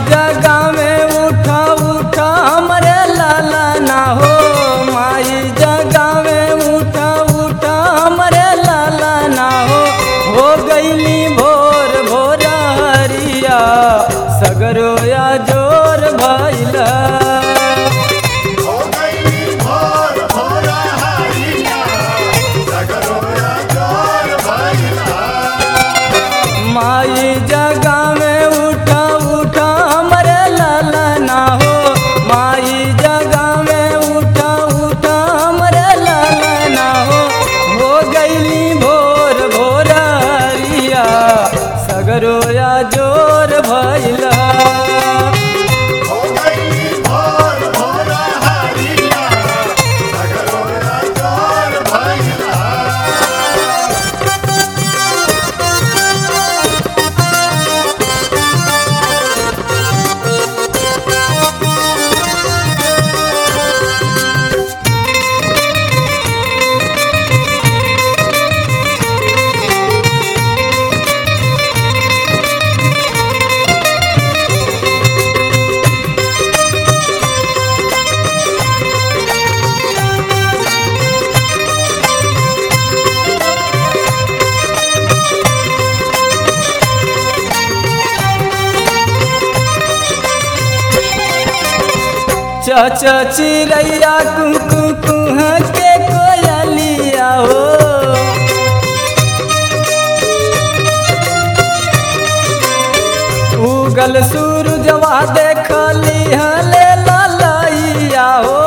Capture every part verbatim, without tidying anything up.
जगह में उठा उठा हमरे लाला ना हो, माई जगह में उठा उठा हमरे लाला ना हो। हो गईली भोर भोर हरिया सगरो या जोर भइला। माई जगह में उठा उठा हमरे लाला ना हो, माई जगह में उठा उठा हमरे लाला ना हो। हो गईली भोर भोर हरिया सगरो या जोर भइला। चच चिड़ैया कुकू कुह के कोयलिया हो, उगल सूरजवा देखली हले ललैया हो।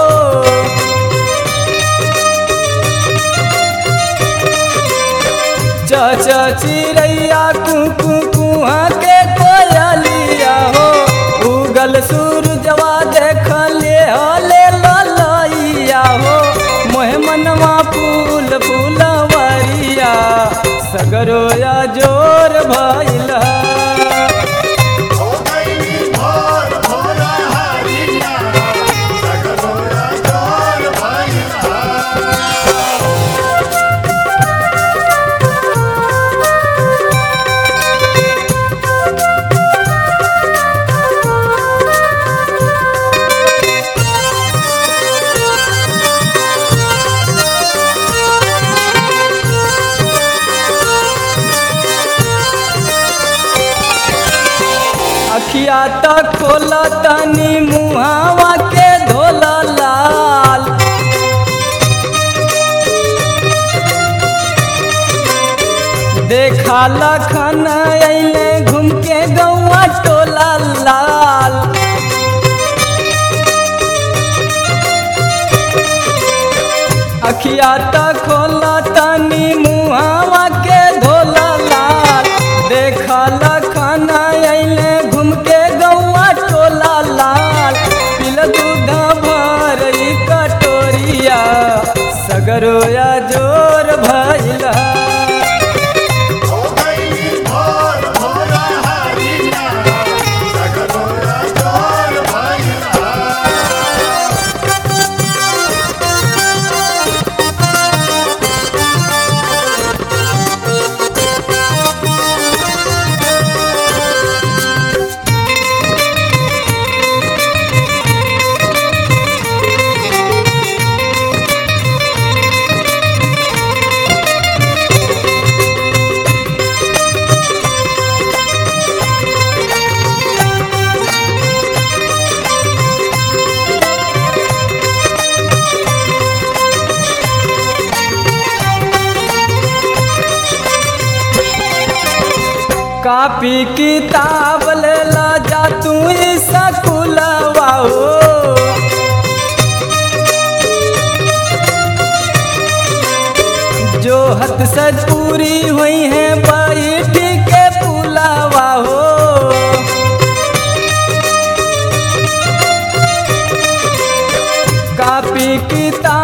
चच चिड़ैया कुकू कुह के कोयलिया हो, उगल सूरजवा देखले हले ललैया हो। मोह मनवा फूल फूलवरिया सगरो या जोर भइला। अखिया तक खोला तनी मुहावा के धोला लाल, देखा लखन अइले घूम के गौआ टोला लाल। अखिया तक खोला तनी मुहावा के धोला लाल, देखा लखन अइले घूम के गौआ टोला लाल। पिल दूध भरई कटोरिया सगरो या जोर भइला। कापी किताब ले ला जा तू स्कूलवा हो, जो हत सज पूरी हुई है बैठ के पुलावा हो। कापी किताब